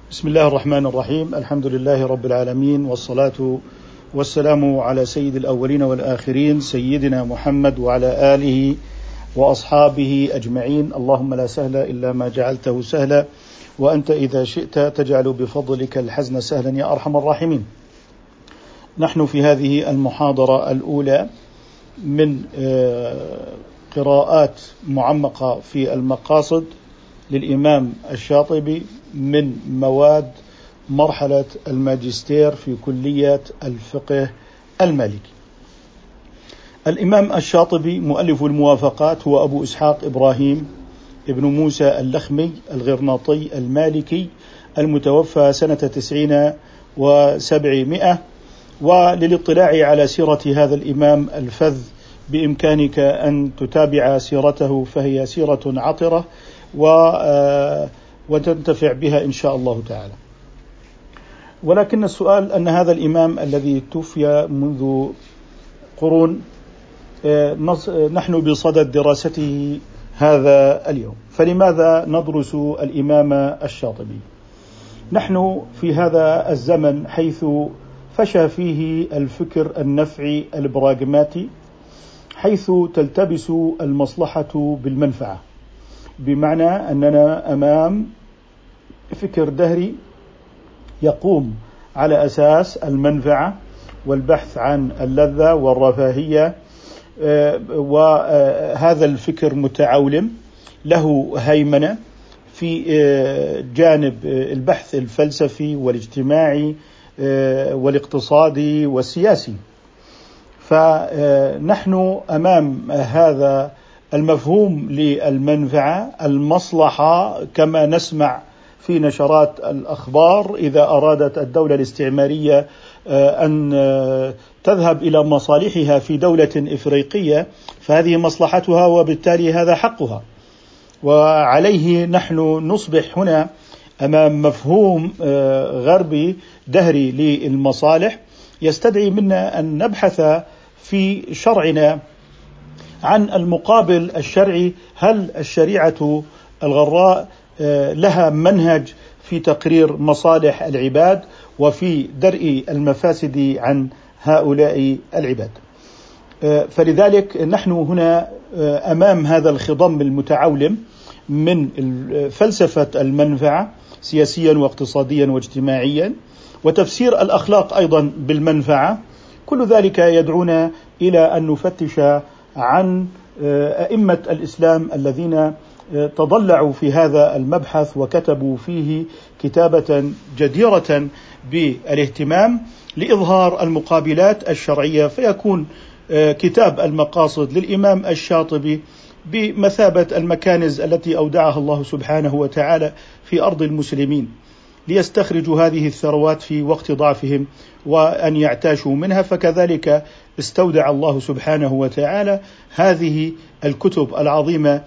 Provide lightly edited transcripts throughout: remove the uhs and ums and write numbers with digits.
بسم الله الرحمن الرحيم. الحمد لله رب العالمين، والصلاة والسلام على سيد الأولين والآخرين سيدنا محمد وعلى آله وأصحابه أجمعين. اللهم لا سهل إلا ما جعلته سهلا، وأنت إذا شئت تجعل بفضلك الحزن سهلا يا أرحم الراحمين. نحن في هذه المحاضرة الأولى من قراءات معمقة في المقاصد للإمام الشاطبي من مواد مرحلة الماجستير في كلية الفقه المالكي. الإمام الشاطبي مؤلف الموافقات هو أبو إسحاق إبراهيم ابن موسى اللخمي الغرناطي المالكي، المتوفى سنة 90 و700. وللاطلاع على سيرة هذا الإمام الفذ بإمكانك أن تتابع سيرته، فهي سيرة عطرة وتنتفع بها إن شاء الله تعالى. ولكن السؤال أن هذا الإمام الذي توفي منذ قرون نحن بصدد دراسته هذا اليوم، فلماذا ندرس الإمام الشاطبي؟ نحن في هذا الزمن حيث فشى فيه الفكر النفعي البراغماتي، حيث تلتبس المصلحة بالمنفعة، بمعنى أننا أمام فكر دهري يقوم على أساس المنفعة والبحث عن اللذة والرفاهية، وهذا الفكر متعولم له هيمنة في جانب البحث الفلسفي والاجتماعي والاقتصادي والسياسي. فنحن أمام هذا المفهوم للمنفعة، المصلحة، كما نسمع في نشرات الأخبار إذا أرادت الدولة الاستعمارية أن تذهب إلى مصالحها في دولة إفريقية فهذه مصلحتها، وبالتالي هذا حقها. وعليه نحن نصبح هنا أمام مفهوم غربي دهري للمصالح، يستدعي منا أن نبحث في شرعنا عن المقابل الشرعي. هل الشريعة الغراء لها منهج في تقرير مصالح العباد وفي درء المفاسد عن هؤلاء العباد؟ فلذلك نحن هنا أمام هذا الخضم المتعولم من فلسفة المنفعة سياسيا واقتصاديا واجتماعيا، وتفسير الأخلاق أيضا بالمنفعة. كل ذلك يدعونا إلى أن نفتش عن أئمة الإسلام الذين تضلعوا في هذا المبحث وكتبوا فيه كتابة جديرة بالاهتمام لإظهار المقابلات الشرعية، فيكون كتاب المقاصد للإمام الشاطبي بمثابة المكانز التي أودعها الله سبحانه وتعالى في أرض المسلمين ليستخرجوا هذه الثروات في وقت ضعفهم وأن يعتاشوا منها. فكذلك استودع الله سبحانه وتعالى هذه الكتب العظيمة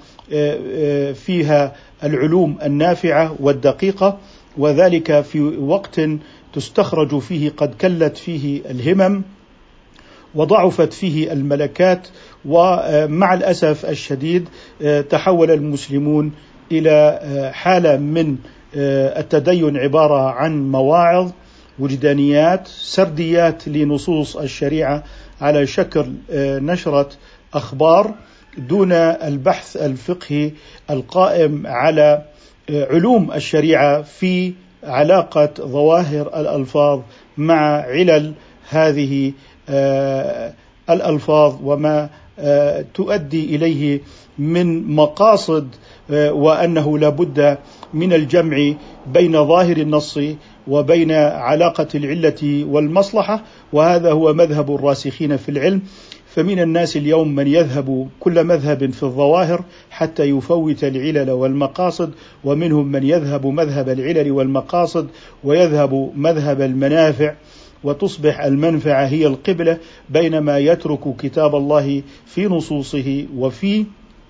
فيها العلوم النافعة والدقيقة، وذلك في وقت تستخرج فيه قد كلت فيه الهمم وضعفت فيه الملكات. ومع الأسف الشديد تحول المسلمون إلى حالة من التدين عبارة عن مواعظ، وجدانيات، سرديات لنصوص الشريعة على شكل نشرة أخبار، دون البحث الفقهي القائم على علوم الشريعة في علاقة ظواهر الألفاظ مع علل هذه الألفاظ وما تؤدي إليه من مقاصد، وأنه لا بد من الجمع بين ظاهر النص وبين علاقة العلة والمصلحة. وهذا هو مذهب الراسخين في العلم. فمن الناس اليوم من يذهب كل مذهب في الظواهر حتى يفوت العلل والمقاصد، ومنهم من يذهب مذهب العلل والمقاصد ويذهب مذهب المنافع، وتصبح المنفعة هي القبلة، بينما يترك كتاب الله في نصوصه وفي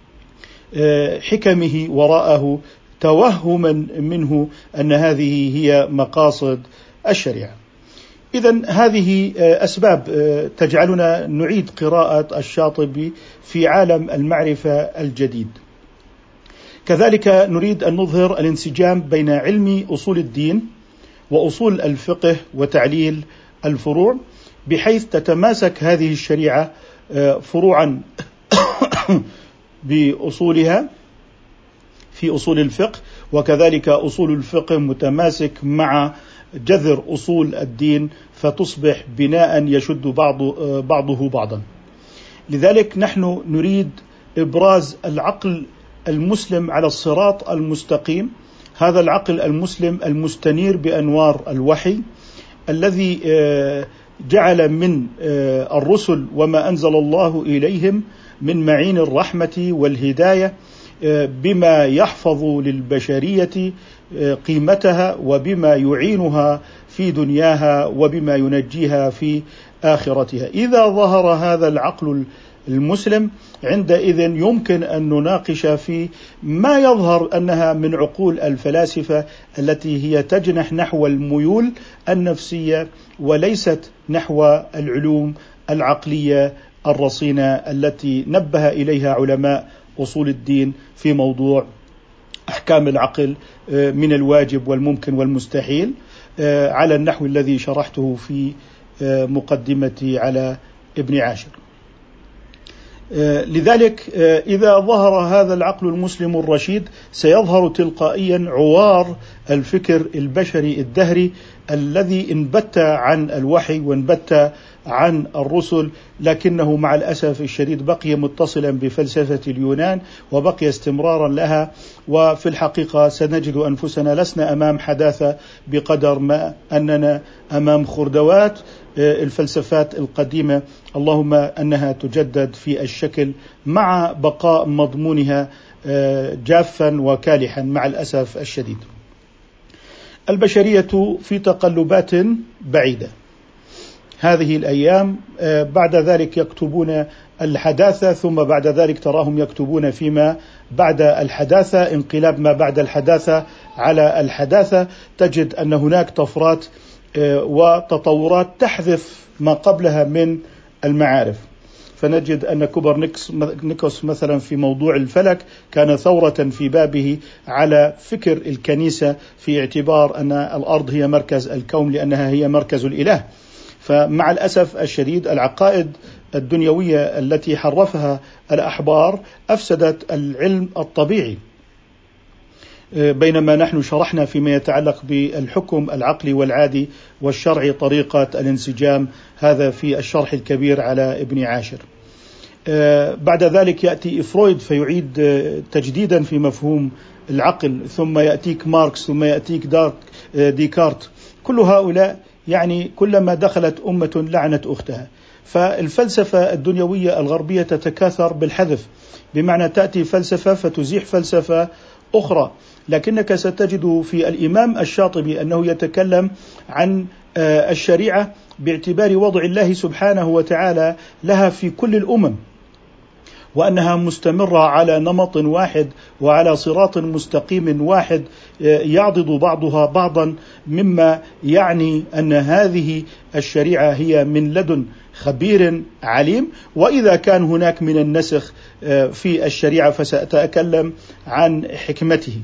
حكمه وراءه توهما منه أن هذه هي مقاصد الشريعة. إذن هذه أسباب تجعلنا نعيد قراءة الشاطبي في عالم المعرفة الجديد. كذلك نريد أن نظهر الانسجام بين علم أصول الدين وأصول الفقه وتعليل الفروع، بحيث تتماسك هذه الشريعة فروعا بأصولها في أصول الفقه، وكذلك أصول الفقه متماسك مع جذر أصول الدين، فتصبح بناء يشد بعضه بعضا. لذلك نحن نريد إبراز العقل المسلم على الصراط المستقيم، هذا العقل المسلم المستنير بأنوار الوحي، الذي جعل من الرسل وما أنزل الله إليهم من معين الرحمة والهداية بما يحفظ للبشرية قيمتها، وبما يعينها في دنياها، وبما ينجيها في آخرتها. إذا ظهر هذا العقل المسلم، عندئذ يمكن أن نناقش في ما يظهر أنها من عقول الفلاسفة التي هي تجنح نحو الميول النفسية وليست نحو العلوم العقلية الرصينة التي نبه إليها علماء أصول الدين في موضوع أحكام العقل من الواجب والممكن والمستحيل، على النحو الذي شرحته في مقدمتي على ابن عاشر. لذلك إذا ظهر هذا العقل المسلم الرشيد، سيظهر تلقائيا عوار الفكر البشري الدهري الذي انبت عن الوحي وانبت عن الرسل، لكنه مع الأسف الشديد بقي متصلا بفلسفة اليونان وبقي استمرارا لها. وفي الحقيقة سنجد أنفسنا لسنا أمام حداثة بقدر ما أننا أمام خردوات الفلسفات القديمة، اللهم أنها تجدد في الشكل مع بقاء مضمونها جافا وكالحا مع الأسف الشديد. البشرية في تقلبات بعيدة هذه الأيام، بعد ذلك يكتبون الحداثة، ثم بعد ذلك تراهم يكتبون فيما بعد الحداثة، انقلاب ما بعد الحداثة على الحداثة. تجد أن هناك طفرات وتطورات تحذف ما قبلها من المعارف. فنجد أن كوبرنيكوس مثلا في موضوع الفلك كان ثورة في بابه على فكر الكنيسة في اعتبار أن الأرض هي مركز الكون لأنها هي مركز الإله. فمع الأسف الشديد العقائد الدنيوية التي حرفها الأحبار أفسدت العلم الطبيعي، بينما نحن شرحنا فيما يتعلق بالحكم العقلي والعادي والشرعي طريقة الانسجام، هذا في الشرح الكبير على ابن عاشر. بعد ذلك يأتي فرويد فيعيد تجديدا في مفهوم العقل، ثم يأتيك ماركس، ثم يأتيك ديكارت. كل هؤلاء يعني كلما دخلت أمة لعنت أختها. فالفلسفة الدنيوية الغربية تتكاثر بالحذف، بمعنى تأتي فلسفة فتزيح فلسفة أخرى. لكنك ستجد في الإمام الشاطبي أنه يتكلم عن الشريعة باعتبار وضع الله سبحانه وتعالى لها في كل الأمم، وأنها مستمرة على نمط واحد وعلى صراط مستقيم واحد يعضد بعضها بعضا، مما يعني أن هذه الشريعة هي من لدن خبير عليم. وإذا كان هناك من النسخ في الشريعة فسأتكلم عن حكمته.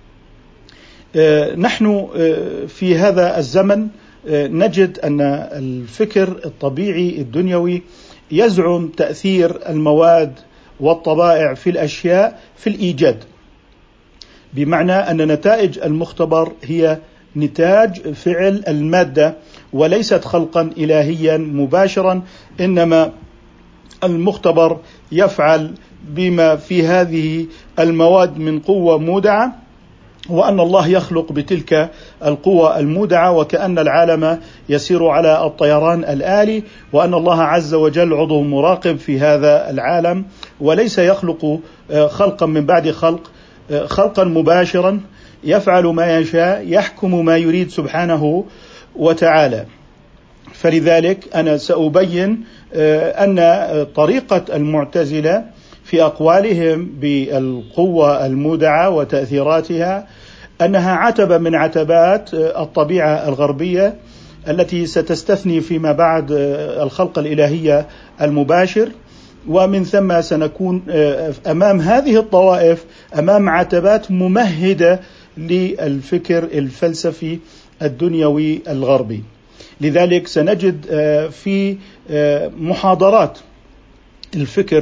نحن في هذا الزمن نجد أن الفكر الطبيعي الدنيوي يزعم تأثير المواد والطبائع في الأشياء في الإيجاد، بمعنى أن نتائج المختبر هي نتاج فعل المادة وليست خلقا إلهيا مباشرا، إنما المختبر يفعل بما في هذه المواد من قوة مودعة، وأن الله يخلق بتلك القوة المودعة، وكأن العالم يسير على الطيران الآلي، وأن الله عز وجل عضو مراقب في هذا العالم، وليس يخلق خلقا من بعد خلق، خلقا مباشرا يفعل ما يشاء، يحكم ما يريد سبحانه وتعالى. فلذلك أنا سأبين أن طريقة المعتزلة في أقوالهم بالقوة المودعة وتأثيراتها أنها عتبة من عتبات الطبيعة الغربية التي ستستثني فيما بعد الخلق الإلهية المباشر، ومن ثم سنكون أمام هذه الطوائف أمام عتبات ممهدة للفكر الفلسفي الدنيوي الغربي. لذلك سنجد في محاضرات الفكر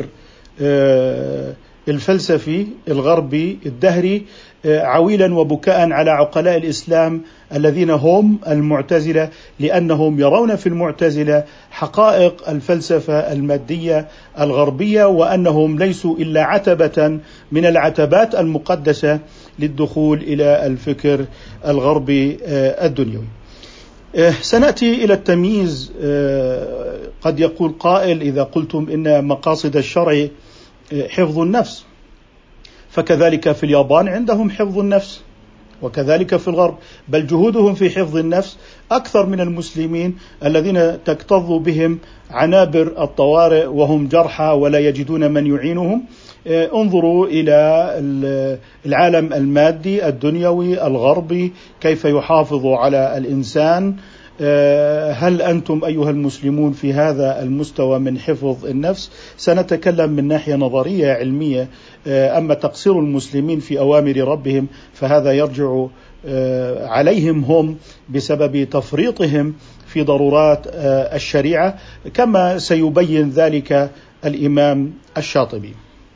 الفلسفي الغربي الدهري عويلا وبكاء على عقلاء الإسلام الذين هم المعتزلة، لأنهم يرون في المعتزلة حقائق الفلسفة المادية الغربية، وأنهم ليسوا إلا عتبة من العتبات المقدسة للدخول إلى الفكر الغربي الدنيوي. سنأتي إلى التمييز. قد يقول قائل: إذا قلتم إن مقاصد الشرع حفظ النفس، فكذلك في اليابان عندهم حفظ النفس، وكذلك في الغرب، بل جهودهم في حفظ النفس أكثر من المسلمين الذين تكتظ بهم عنابر الطوارئ وهم جرحى ولا يجدون من يعينهم. انظروا إلى العالم المادي الدنيوي الغربي كيف يحافظ على الإنسان. هل أنتم أيها المسلمون في هذا المستوى من حفظ النفس؟ سنتكلم من ناحية نظرية علمية. أما تقصير المسلمين في أوامر ربهم فهذا يرجع عليهم هم بسبب تفريطهم في ضرورات الشريعة، كما سيبين ذلك الإمام الشاطبي.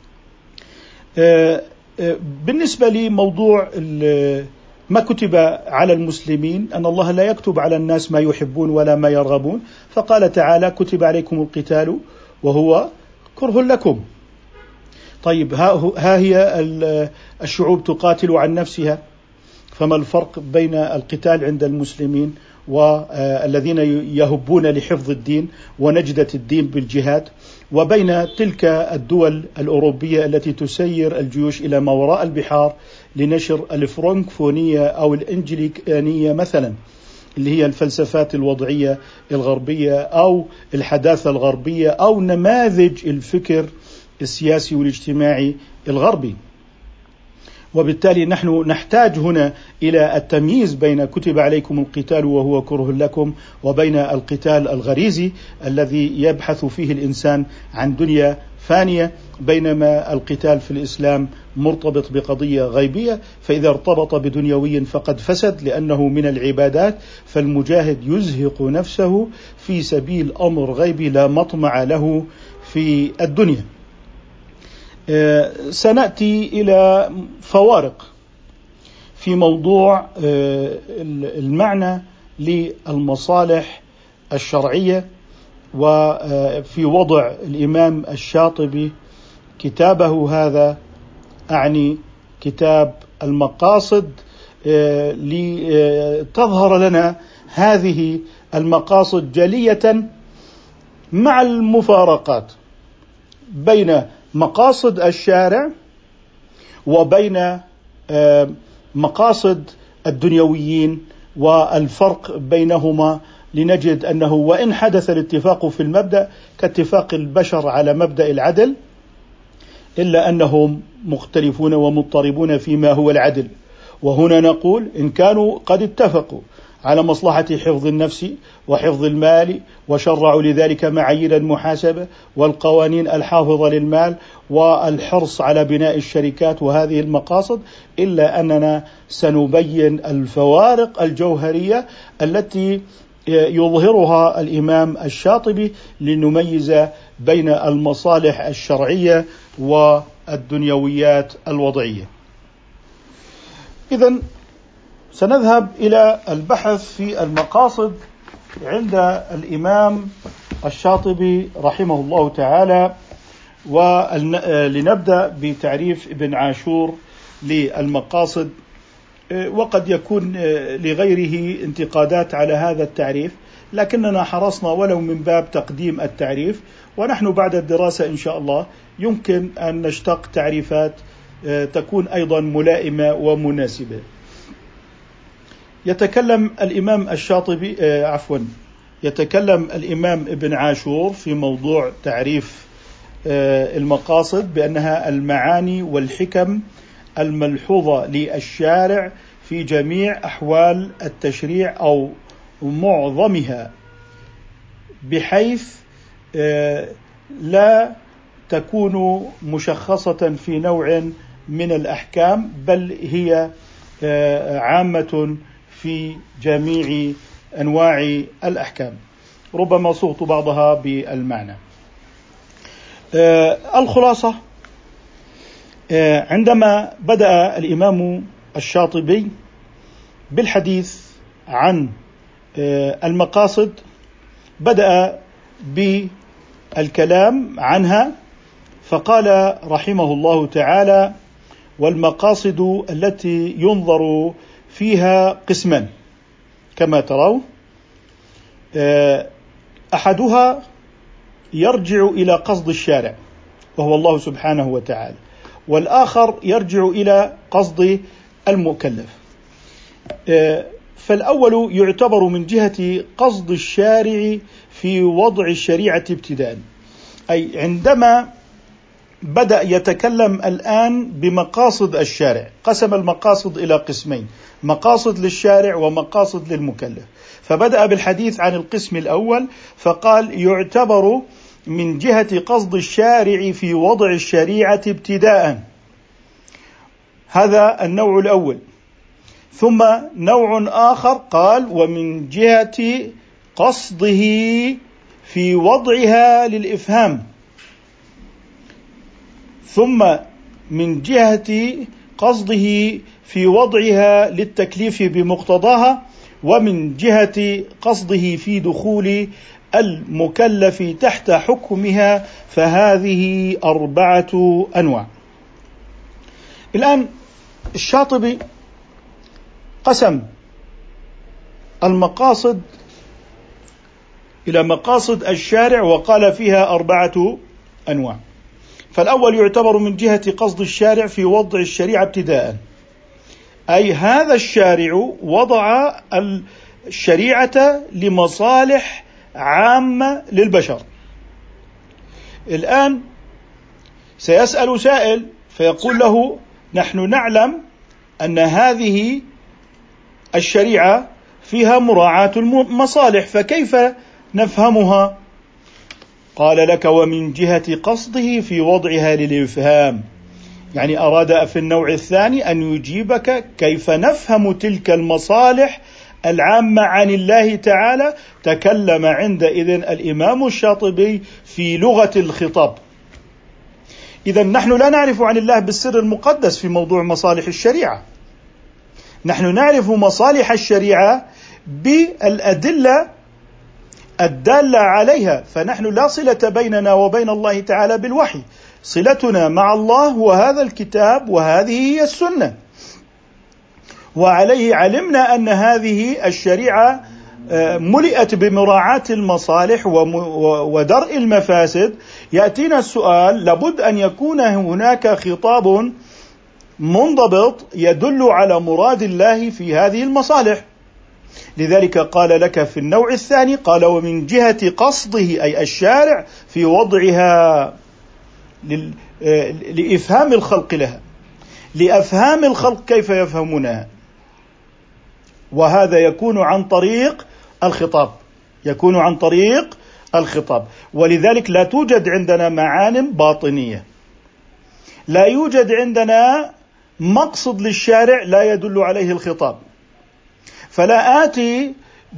بالنسبة لموضوع ما كتب على المسلمين، أن الله لا يكتب على الناس ما يحبون ولا ما يرغبون، فقال تعالى: كتب عليكم القتال وهو كره لكم. طيب، ها هي الشعوب تقاتل عن نفسها، فما الفرق بين القتال عند المسلمين والذين يهبون لحفظ الدين ونجدة الدين بالجهاد، وبين تلك الدول الأوروبية التي تسير الجيوش إلى ما وراء البحار لنشر الفرنكفونية أو الإنجليكانية مثلا، اللي هي الفلسفات الوضعية الغربية أو الحداثة الغربية أو نماذج الفكر السياسي والاجتماعي الغربي. وبالتالي نحن نحتاج هنا إلى التمييز بين كتب عليكم القتال وهو كره لكم، وبين القتال الغريزي الذي يبحث فيه الإنسان عن دنيا فانية، بينما القتال في الإسلام مرتبط بقضية غيبية، فإذا ارتبط بدنيوي فقد فسد لأنه من العبادات، فالمجاهد يزهق نفسه في سبيل أمر غيبي لا مطمع له في الدنيا. سنأتي إلى فوارق في موضوع المعنى للمصالح الشرعية، وفي وضع الإمام الشاطبي كتابه هذا، أعني كتاب المقاصد، لتظهر لنا هذه المقاصد جلية مع المفارقات بين مقاصد الشارع وبين مقاصد الدنيويين والفرق بينهما، لنجد أنه وإن حدث الاتفاق في المبدأ كاتفاق البشر على مبدأ العدل، إلا أنهم مختلفون ومضطربون فيما هو العدل. وهنا نقول إن كانوا قد اتفقوا على مصلحة حفظ النفس وحفظ المال وشرعوا لذلك معايير المحاسبة والقوانين الحافظة للمال والحرص على بناء الشركات وهذه المقاصد، إلا أننا سنبين الفوارق الجوهرية التي يظهرها الإمام الشاطبي لنميز بين المصالح الشرعية والدنيويات الوضعية. إذن سنذهب إلى البحث في المقاصد عند الإمام الشاطبي رحمه الله تعالى، ولنبدأ بتعريف ابن عاشور للمقاصد. وقد يكون لغيره انتقادات على هذا التعريف، لكننا حرصنا ولو من باب تقديم التعريف، ونحن بعد الدراسة إن شاء الله يمكن أن نشتق تعريفات تكون أيضا ملائمة ومناسبة. يتكلم الإمام الشاطبي يتكلم الإمام ابن عاشور في موضوع تعريف المقاصد بأنها المعاني والحكم الملحوظة للشارع في جميع أحوال التشريع أو معظمها، بحيث لا تكون مشخصة في نوع من الأحكام، بل هي عامة في جميع أنواع الأحكام. ربما صغت بعضها بالمعنى. الخلاصة، عندما بدأ الإمام الشاطبي بالحديث عن المقاصد بدأ بالكلام عنها، فقال رحمه الله تعالى: والمقاصد التي ينظر فيها قسمان كما ترون، أحدها يرجع إلى قصد الشارع وهو الله سبحانه وتعالى، والآخر يرجع إلى قصد المكلف. فالأول يعتبر من جهة قصد الشارع في وضع الشريعة ابتداء، أي عندما بدأ يتكلم الآن بمقاصد الشارع، قسم المقاصد إلى قسمين: مقاصد للشارع ومقاصد للمكلف. فبدأ بالحديث عن القسم الأول فقال: يعتبر من جهة قصد الشارع في وضع الشريعة ابتداء، هذا النوع الأول. ثم نوع آخر قال: ومن جهة قصده في وضعها للإفهام، ثم من جهة قصده في وضعها للتكليف بمقتضاها، ومن جهة قصده في دخول المكلف تحت حكمها، فهذه 4 أنواع. الآن الشاطبي قسم المقاصد إلى مقاصد الشارع وقال فيها 4 أنواع. فالأول يعتبر من جهة قصد الشارع في وضع الشريعة ابتداء، أي هذا الشارع وضع الشريعة لمصالح عامة للبشر. الآن سيسأل سائل فيقول له: نحن نعلم أن هذه الشريعة فيها مراعاة المصالح، فكيف نفهمها؟ قال لك: ومن جهة قصده في وضعها للإفهام، يعني أراد في النوع الثاني أن يجيبك كيف نفهم تلك المصالح العامة عن الله تعالى. تكلم عندئذ الإمام الشاطبي في لغة الخطاب. إذن نحن لا نعرف عن الله بالسر المقدس في موضوع مصالح الشريعة، نحن نعرف مصالح الشريعة بالأدلة الدالة عليها، فنحن لا صلة بيننا وبين الله تعالى بالوحي، صلتنا مع الله هو هذا الكتاب وهذه هي السنة، وعليه علمنا أن هذه الشريعة ملئت بمراعاة المصالح ودرء المفاسد. يأتينا السؤال: لابد أن يكون هناك خطاب منضبط يدل على مراد الله في هذه المصالح. لذلك قال لك في النوع الثاني، قال: ومن جهة قصده أي الشارع في وضعها لإفهام الخلق لها، لأفهام الخلق كيف يفهمونها، وهذا يكون عن طريق الخطاب، يكون عن طريق الخطاب. ولذلك لا توجد عندنا معان باطنية، لا يوجد عندنا مقصد للشارع لا يدل عليه الخطاب، فلا آتي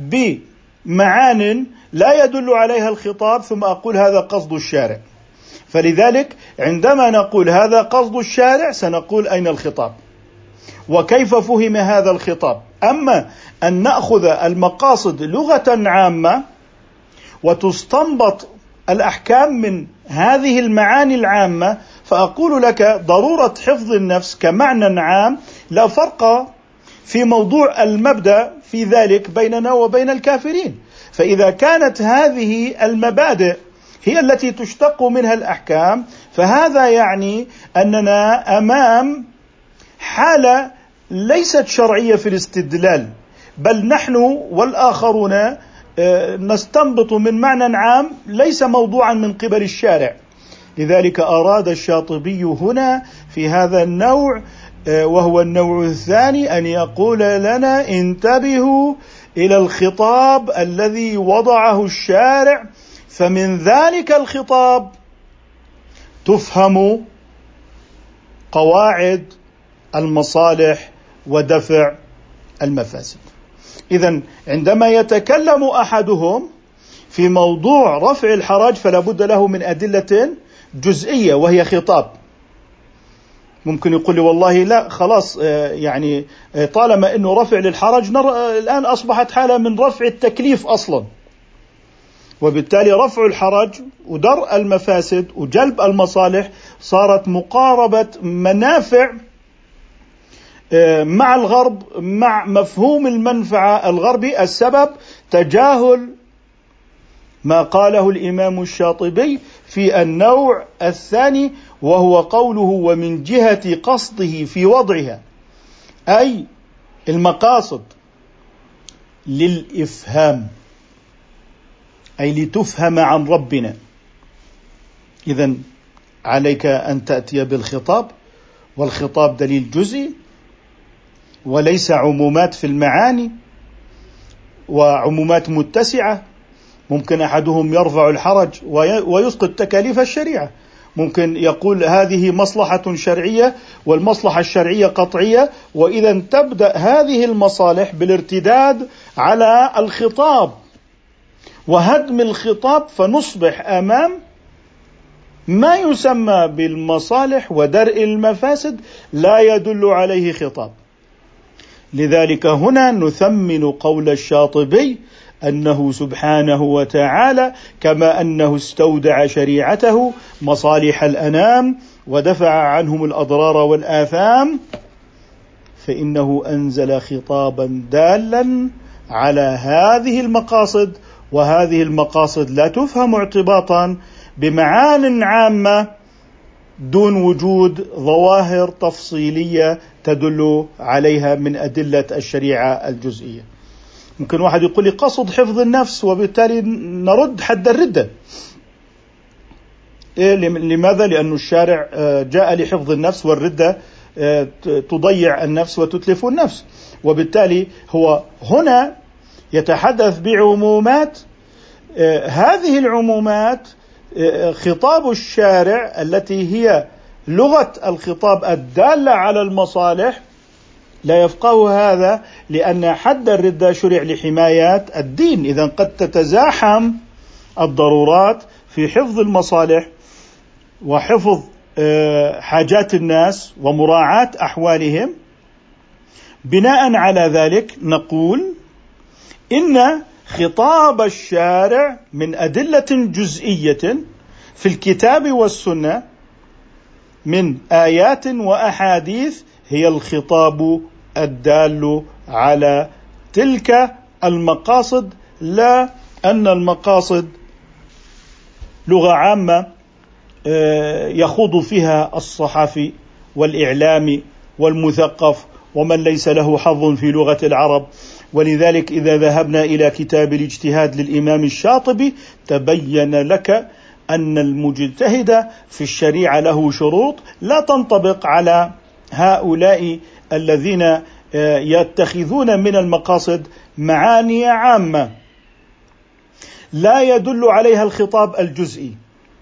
بمعان لا يدل عليها الخطاب ثم أقول هذا قصد الشارع. فلذلك عندما نقول هذا قصد الشارع سنقول أين الخطاب وكيف فهم هذا الخطاب. أما أن نأخذ المقاصد لغة عامة وتستنبط الأحكام من هذه المعاني العامة، فأقول لك ضرورة حفظ النفس كمعنى عام لا فرق في موضوع المبدأ في ذلك بيننا وبين الكافرين. فإذا كانت هذه المبادئ هي التي تشتق منها الأحكام، فهذا يعني أننا أمام حالة ليست شرعية في الاستدلال، بل نحن والآخرون نستنبط من معنى عام ليس موضوعا من قبل الشارع. لذلك أراد الشاطبي هنا في هذا النوع وهو النوع الثاني أن يقول لنا: انتبهوا إلى الخطاب الذي وضعه الشارع، فمن ذلك الخطاب تفهم قواعد المصالح ودفع المفاسد. إذن عندما يتكلم أحدهم في موضوع رفع الحرج فلا بد له من أدلة جزئية وهي خطاب. ممكن يقول لي والله لا خلاص يعني طالما أنه رفع للحرج الآن أصبحت حالة من رفع التكليف أصلا، وبالتالي رفع الحرج ودرء المفاسد وجلب المصالح صارت مقاربة منافع مع الغرب، مع مفهوم المنفعة الغربي. السبب تجاهل ما قاله الإمام الشاطبي في النوع الثاني، وهو قوله ومن جهة قصده في وضعها، أي المقاصد للإفهام، أي لتفهم عن ربنا. إذن عليك أن تأتي بالخطاب، والخطاب دليل جزئي وليس عمومات في المعاني وعمومات متسعة. ممكن أحدهم يرفع الحرج ويسقط تكاليف الشريعة، ممكن يقول هذه مصلحة شرعية والمصلحة الشرعية قطعية، وإذا تبدأ هذه المصالح بالارتداد على الخطاب وهدم الخطاب، فنصبح أمام ما يسمى بالمصالح ودرء المفاسد لا يدل عليه خطاب. لذلك هنا نثمن قول الشاطبي أنه سبحانه وتعالى كما أنه استودع شريعته مصالح الأنام ودفع عنهم الأضرار والآثام، فإنه أنزل خطابا دالا على هذه المقاصد، وهذه المقاصد لا تفهم ارتباطا بمعان عامة دون وجود ظواهر تفصيلية تدل عليها من أدلة الشريعة الجزئية. ممكن واحد يقول لي قصد حفظ النفس وبالتالي نرد حد الردة. لماذا؟ لأن الشارع جاء لحفظ النفس، والردة تضيع النفس وتتلف النفس، وبالتالي هو هنا يتحدث بعمومات. هذه العمومات خطاب الشارع التي هي لغة الخطاب الدالة على المصالح لا يفقه هذا، لأن حد الردة شرع لحمايات الدين. إذن قد تتزاحم الضرورات في حفظ المصالح وحفظ حاجات الناس ومراعاة أحوالهم. بناء على ذلك نقول إن خطاب الشارع من أدلة جزئية في الكتاب والسنة من آيات وأحاديث هي الخطاب الدال على تلك المقاصد، لا أن المقاصد لغة عامة يخوض فيها الصحفي والإعلامي والمثقف ومن ليس له حظ في لغة العرب. ولذلك إذا ذهبنا إلى كتاب الاجتهاد للإمام الشاطبي تبين لك أن المجتهد في الشريعة له شروط لا تنطبق على هؤلاء الذين يتخذون من المقاصد معاني عامة لا يدل عليها الخطاب الجزئي،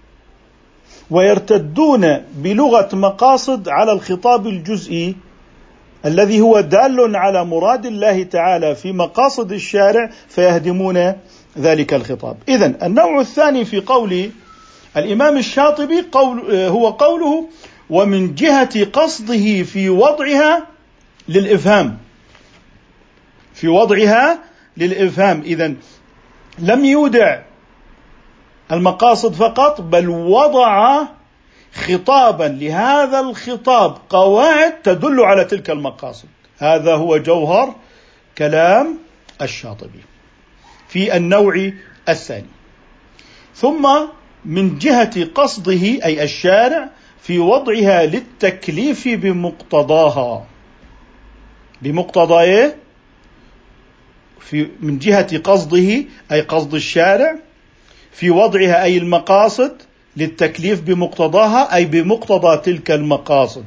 ويرتدون بلغة مقاصد على الخطاب الجزئي الذي هو دال على مراد الله تعالى في مقاصد الشارع، فيهدمون ذلك الخطاب. إذن النوع الثاني في قول الإمام الشاطبي هو قوله ومن جهة قصده في وضعها للإفهام، في وضعها للإفهام. إذن لم يودع المقاصد فقط، بل وضع خطابا لهذا الخطاب قواعد تدل على تلك المقاصد. هذا هو جوهر كلام الشاطبي في النوع الثاني. ثم من جهة قصده أي الشارع في وضعها للتكليف بمقتضاها. بمقتضى إيه؟ من جهة قصده أي قصد الشارع في وضعها أي المقاصد للتكليف بمقتضاها أي بمقتضى تلك المقاصد.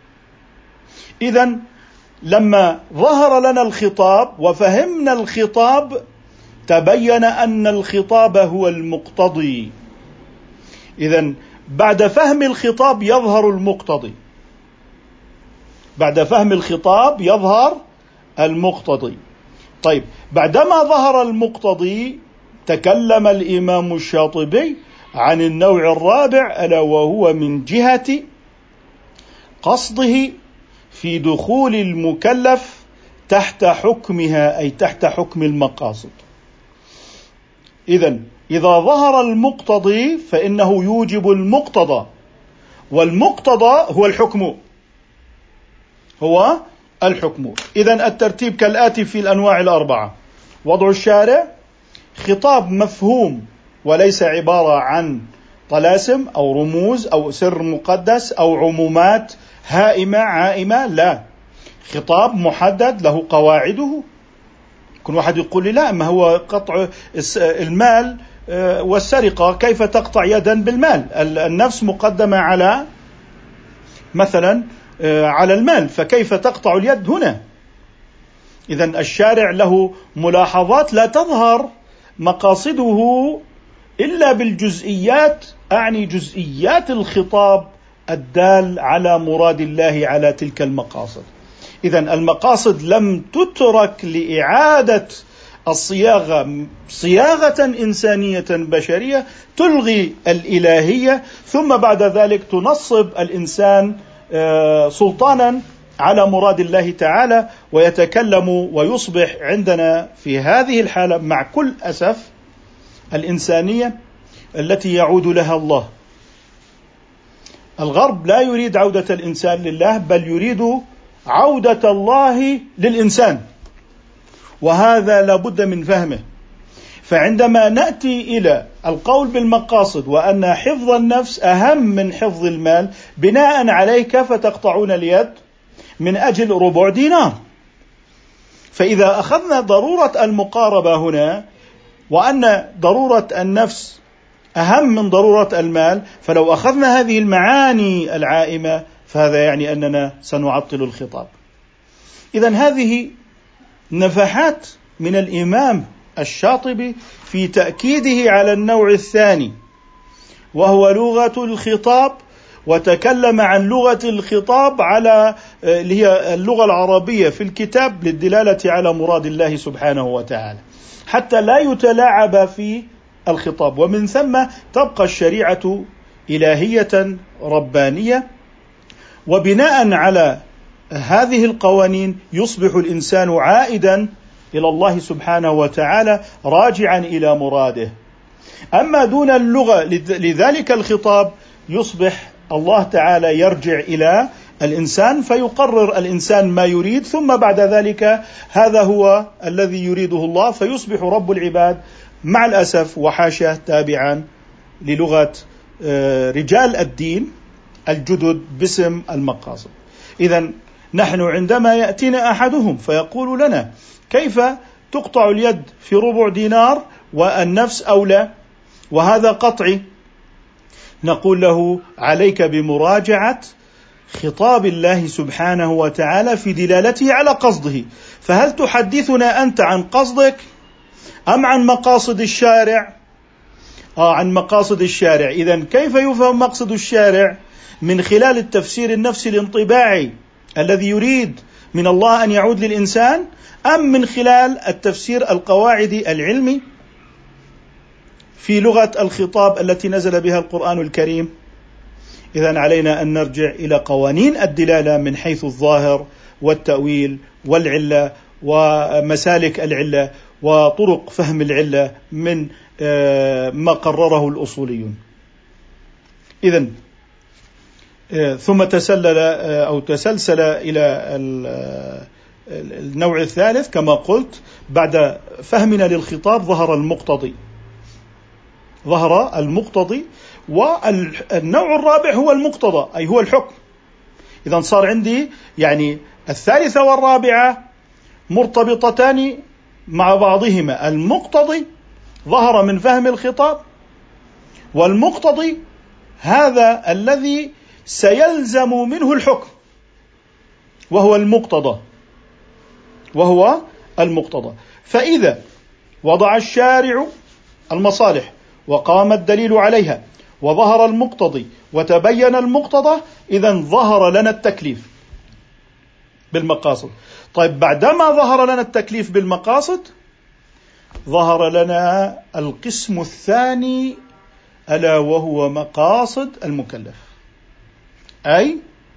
إذن لما ظهر لنا الخطاب وفهمنا الخطاب تبين أن الخطاب هو المقتضي. إذن بعد فهم الخطاب يظهر المقتضي، بعد فهم الخطاب يظهر المقتضي. طيب، بعدما ظهر المقتضي تكلم الإمام الشاطبي عن النوع الرابع، ألا وهو من جهة قصده في دخول المكلف تحت حكمها، أي تحت حكم المقاصد. إذن إذا ظهر المقتضي فإنه يوجب المقتضى، والمقتضى هو الحكم. إذن الترتيب كالآتي في الأنواع الأربعة: وضع الشارع، خطاب مفهوم وليس عبارة عن طلاسم أو رموز أو سر مقدس أو عمومات هائمة عائمة، لا، خطاب محدد له قواعده. كل واحد يقول لي لا، ما هو قطع المال والسرقة، كيف تقطع يدا بالمال؟ النفس مقدمة على مثلا على المال، فكيف تقطع اليد هنا؟ إذن الشارع له ملاحظات لا تظهر مقاصده إلا بالجزئيات، أعني جزئيات الخطاب الدال على مراد الله على تلك المقاصد. إذن المقاصد لم تترك لإعادة الصياغة صياغة إنسانية بشرية تلغي الإلهية، ثم بعد ذلك تنصب الإنسان سلطانا على مراد الله تعالى ويتكلم، ويصبح عندنا في هذه الحالة مع كل أسف الإنسانية التي يعود لها الله. الغرب لا يريد عودة الإنسان لله، بل يريد عودة الله للإنسان، وهذا لابد من فهمه. فعندما نأتي إلى القول بالمقاصد وأن حفظ النفس أهم من حفظ المال، بناء عليه كيف تقطعون اليد من أجل ربع دينار؟ فإذا أخذنا ضرورة المقاربة هنا، وأن ضرورة النفس أهم من ضرورة المال، فلو أخذنا هذه المعاني العائمة فهذا يعني أننا سنعطل الخطاب. إذن هذه نفحات من الإمام الشاطبي في تأكيده على النوع الثاني، وهو لغة الخطاب، وتكلم عن لغة الخطاب على اللي هي اللغة العربية في الكتاب للدلالة على مراد الله سبحانه وتعالى، حتى لا يتلاعب في الخطاب، ومن ثم تبقى الشريعة إلهية ربانية. وبناء على هذه القوانين يصبح الإنسان عائدا إلى الله سبحانه وتعالى راجعا إلى مراده. أما دون اللغة لذلك الخطاب يصبح الله تعالى يرجع إلى الإنسان فيقرر الإنسان ما يريد، ثم بعد ذلك هذا هو الذي يريده الله، فيصبح رب العباد مع الأسف وحاشا تابعا للغة رجال الدين الجدد باسم المقاصد. إذن نحن عندما يأتينا أحدهم فيقول لنا كيف تقطع اليد في ربع دينار والنفس أولى وهذا قطعي، نقول له عليك بمراجعة خطاب الله سبحانه وتعالى في دلالته على قصده. فهل تحدثنا أنت عن قصدك أم عن مقاصد الشارع؟ عن مقاصد الشارع. إذن كيف يفهم مقصد الشارع؟ من خلال التفسير النفسي الانطباعي الذي يريد من الله أن يعود للإنسان، أم من خلال التفسير القواعدي العلمي في لغة الخطاب التي نزل بها القرآن الكريم؟ إذن علينا أن نرجع إلى قوانين الدلالة من حيث الظاهر والتأويل والعلة ومسالك العلة وطرق فهم العلة من ما قرره الأصوليون. إذن ثم تسلسل إلى النوع الثالث كما قلت. بعد فهمنا للخطاب ظهر المقتضي، والنوع الرابع هو المقتضى، أي هو الحكم. إذن صار عندي يعني الثالثة والرابعة مرتبطتان مع بعضهما. المقتضي ظهر من فهم الخطاب، والمقتضي هذا الذي سيلزم منه الحكم وهو المقتضى. فإذا وضع الشارع المصالح وقام الدليل عليها وظهر المقتضي وتبين المقتضى، إذن ظهر لنا التكليف بالمقاصد. طيب بعدما ظهر لنا التكليف بالمقاصد ظهر لنا القسم الثاني ألا وهو مقاصد المكلف. أي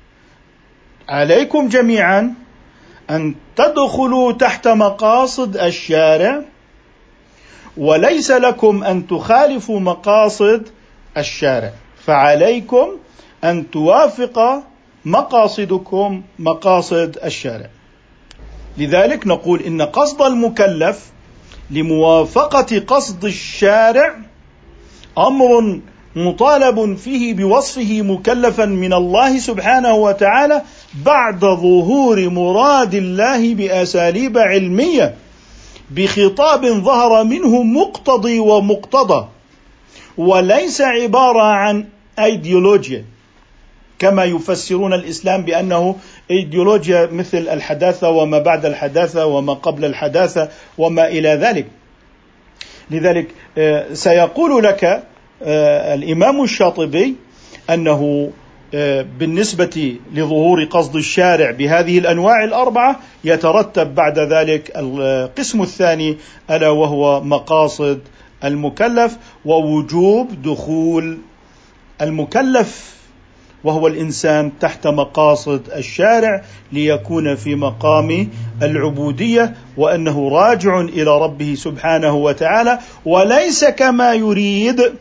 عليكم جميعا أن تدخلوا تحت مقاصد الشارع، وليس لكم أن تخالفوا مقاصد الشارع، فعليكم أن توافق مقاصدكم مقاصد الشارع. لذلك نقول إن قصد المكلف لموافقة قصد الشارع أمر مطالب فيه بوصفه مكلفا من الله سبحانه وتعالى بعد ظهور مراد الله بأساليب علمية بخطاب ظهر منه مقتضي ومقتضى، وليس عبارة عن أيديولوجيا كما يفسرون الإسلام بأنه أيديولوجيا مثل الحداثة وما بعد الحداثة وما قبل الحداثة وما إلى ذلك. لذلك سيقول لك الإمام الشاطبي أنه بالنسبة لظهور قصد الشارع بهذه الأنواع الأربعة يترتب بعد ذلك القسم الثاني ألا وهو مقاصد المكلف ووجوب دخول المكلف وهو الإنسان تحت مقاصد الشارع ليكون في مقام العبودية، وأنه راجع إلى ربه سبحانه وتعالى، وليس كما يريد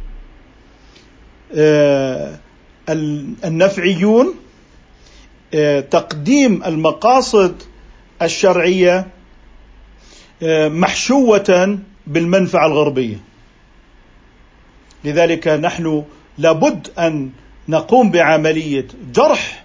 النفعيون تقديم المقاصد الشرعية محشوة بالمنفعة الغربية. لذلك نحن لابد أن نقوم بعملية جرح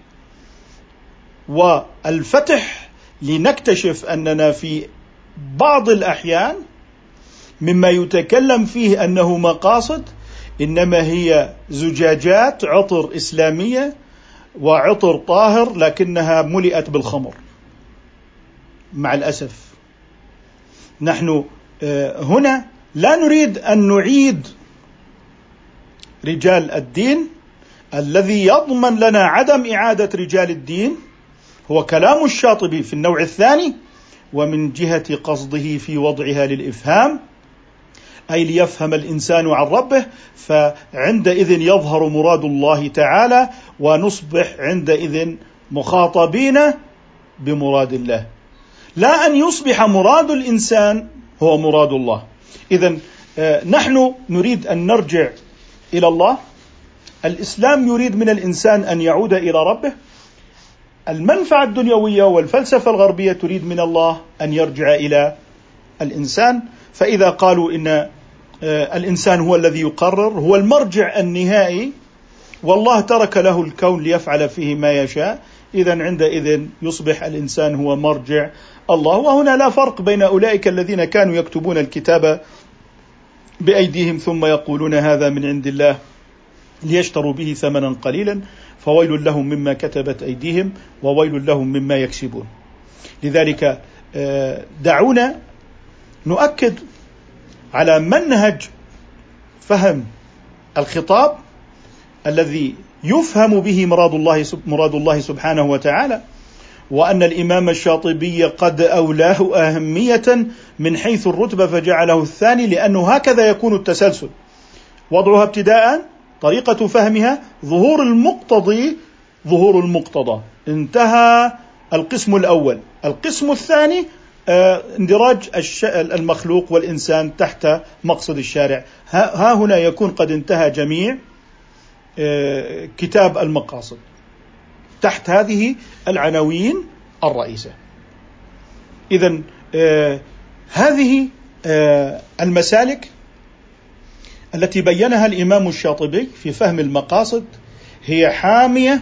والفتح لنكتشف أننا في بعض الأحيان مما يتكلم فيه أنه مقاصد إنما هي زجاجات عطر إسلامية وعطر طاهر لكنها ملئت بالخمر. مع الأسف نحن هنا لا نريد أن نعيد رجال الدين. الذي يضمن لنا عدم إعادة رجال الدين هو كلام الشاطبي في النوع الثاني، ومن جهة قصده في وضعها للإفهام، أي ليفهم الإنسان عن ربه، فعندئذ يظهر مراد الله تعالى ونصبح عندئذ مخاطبين بمراد الله، لا أن يصبح مراد الإنسان هو مراد الله. إذن نحن نريد أن نرجع إلى الله، الإسلام يريد من الإنسان أن يعود إلى ربه، المنفعة الدنيوية والفلسفة الغربية تريد من الله أن يرجع إلى الإنسان. فإذا قالوا إن الإنسان هو الذي يقرر، هو المرجع النهائي، والله ترك له الكون ليفعل فيه ما يشاء، إذن عندئذ يصبح الإنسان هو مرجع الله. وهنا لا فرق بين أولئك الذين كانوا يكتبون الكتاب بأيديهم ثم يقولون هذا من عند الله ليشتروا به ثمنا قليلا فويل لهم مما كتبت أيديهم وويل لهم مما يكسبون. لذلك دعونا نؤكد على منهج فهم الخطاب الذي يفهم به مراد الله سبحانه وتعالى، وأن الإمام الشاطبي قد أولاه أهمية من حيث الرتبة فجعله الثاني، لأنه هكذا يكون التسلسل، وضعها ابتداء، طريقة فهمها، ظهور المقتضي، ظهور المقتضى، انتهى القسم الأول. القسم الثاني اندراج المخلوق والإنسان تحت مقصد الشارع. ها هنا يكون قد انتهى جميع كتاب المقاصد تحت هذه العناوين الرئيسة. إذن هذه المسالك التي بينها الإمام الشاطبي في فهم المقاصد هي حامية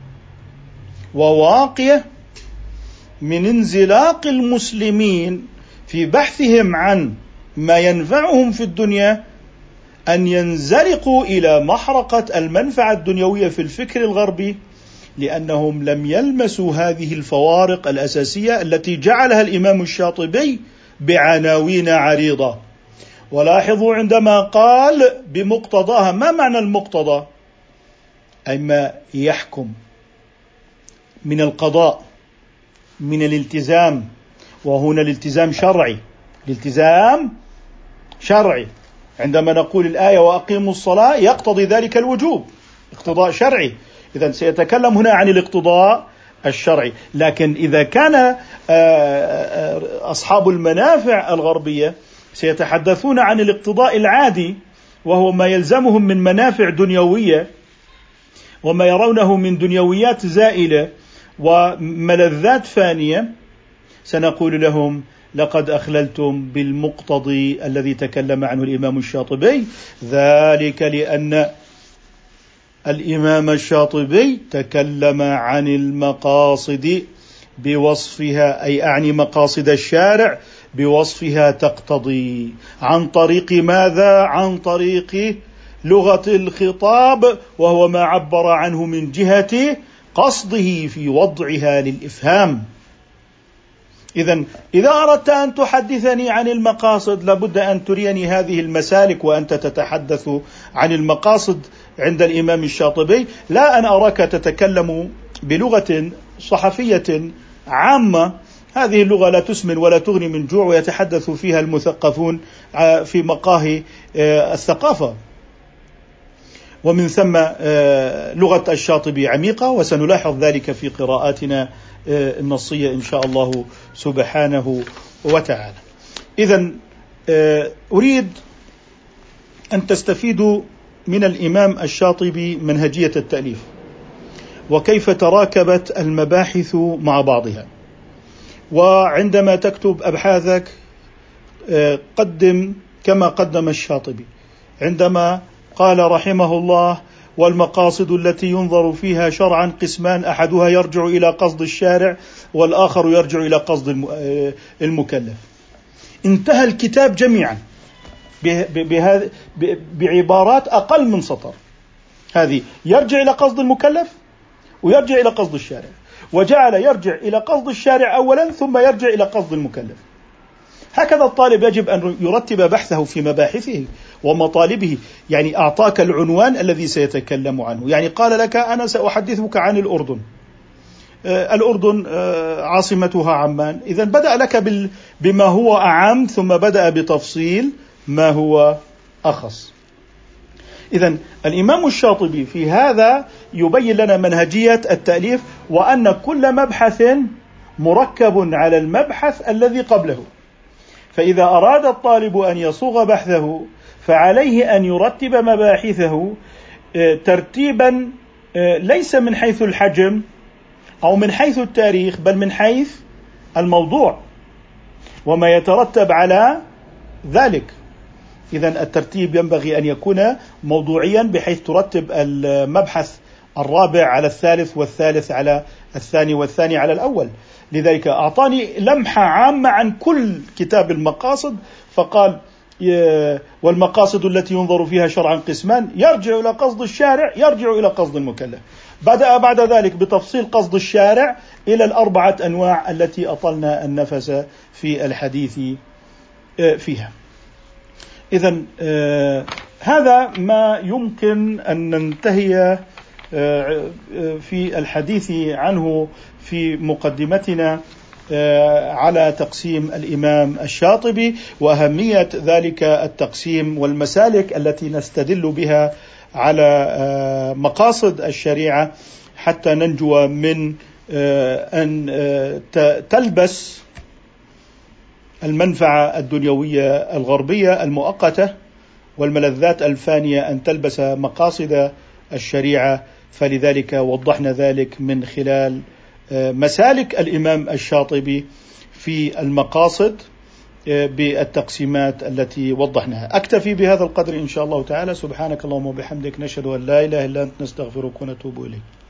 وواقية من انزلاق المسلمين في بحثهم عن ما ينفعهم في الدنيا أن ينزلقوا إلى محرقة المنفعة الدنيوية في الفكر الغربي، لأنهم لم يلمسوا هذه الفوارق الأساسية التي جعلها الإمام الشاطبي بعناوين عريضة. ولاحظوا عندما قال بمقتضاها، ما معنى المقتضى؟ أي ما يحكم من القضاء من الالتزام، وهنا الالتزام شرعي، الالتزام شرعي. عندما نقول الآية وأقيموا الصلاة يقتضي ذلك الوجوب، اقتضاء شرعي. إذن سيتكلم هنا عن الاقتضاء الشرعي. لكن إذا كان أصحاب المنافع الغربية سيتحدثون عن الاقتضاء العادي، وهو ما يلزمهم من منافع دنيوية وما يرونه من دنيويات زائلة وملذات فانية، سنقول لهم لقد أخللتم بالمقتضي الذي تكلم عنه الإمام الشاطبي، ذلك لأن الإمام الشاطبي تكلم عن المقاصد بوصفها، أي أعني مقاصد الشارع بوصفها تقتضي، عن طريق ماذا؟ عن طريق لغة الخطاب، وهو ما عبر عنه من جهة قصده في وضعها للإفهام. إذا أردت أن تحدثني عن المقاصد لابد أن تريني هذه المسالك وأنت تتحدث عن المقاصد عند الإمام الشاطبي، لا أن أراك تتكلم بلغة صحفية عامة. هذه اللغة لا تسمن ولا تغني من جوع، ويتحدث فيها المثقفون في مقاهي الثقافة. ومن ثم لغة الشاطبي عميقة، وسنلاحظ ذلك في قراءاتنا النصية إن شاء الله سبحانه وتعالى. إذن أريد أن تستفيدوا من الإمام الشاطبي منهجية التأليف، وكيف تراكبت المباحث مع بعضها. وعندما تكتب أبحاثك قدم كما قدم الشاطبي عندما قال رحمه الله: والمقاصد التي ينظر فيها شرعا قسمان، أحدها يرجع إلى قصد الشارع والآخر يرجع إلى قصد المكلف. انتهى الكتاب جميعا بعبارات أقل من سطر، هذه يرجع إلى قصد المكلف ويرجع إلى قصد الشارع، وجعل يرجع إلى قصد الشارع أولا ثم يرجع إلى قصد المكلف. هكذا الطالب يجب أن يرتب بحثه في مباحثه ومطالبه. يعني أعطاك العنوان الذي سيتكلم عنه، يعني قال لك أنا سأحدثك عن الأردن. الأردن عاصمتها عمان، إذن بدأ لك بما هو أعم ثم بدأ بتفصيل ما هو أخص. إذن الإمام الشاطبي في هذا يبين لنا منهجية التأليف، وأن كل مبحث مركب على المبحث الذي قبله. فإذا أراد الطالب أن يصوغ بحثه فعليه أن يرتب مباحثه ترتيبا ليس من حيث الحجم أو من حيث التاريخ، بل من حيث الموضوع وما يترتب على ذلك. إذن الترتيب ينبغي أن يكون موضوعيا، بحيث ترتب المبحث الرابع على الثالث، والثالث على الثاني، والثاني على الأول. لذلك أعطاني لمحة عامة عن كل كتاب المقاصد، فقال: والمقاصد التي ينظر فيها شرعا قسمان، يرجع إلى قصد الشارع يرجع إلى قصد المكلف. بدأ بعد ذلك بتفصيل قصد الشارع إلى الأربعة أنواع التي أطلنا النفس في الحديث فيها. إذن هذا ما يمكن أن ننتهي في الحديث عنه في مقدمتنا على تقسيم الإمام الشاطبي، وأهمية ذلك التقسيم والمسالك التي نستدل بها على مقاصد الشريعة حتى ننجو من أن تلبس المنفعة الدنيوية الغربية المؤقتة والملذات الفانية أن تلبس مقاصد الشريعة. فلذلك وضحنا ذلك من خلال مسالك الإمام الشاطبي في المقاصد بالتقسيمات التي وضحناها. أكتفي بهذا القدر إن شاء الله تعالى. سبحانك اللهم وبحمدك، نشهد أن لا إله إلا أنت، نستغفرك ونتوب إليك.